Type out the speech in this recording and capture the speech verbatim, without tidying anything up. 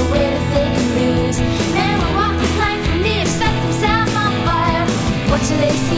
the way that they can lose. Men will walk the plank for me to set themselves on fire. What should they say?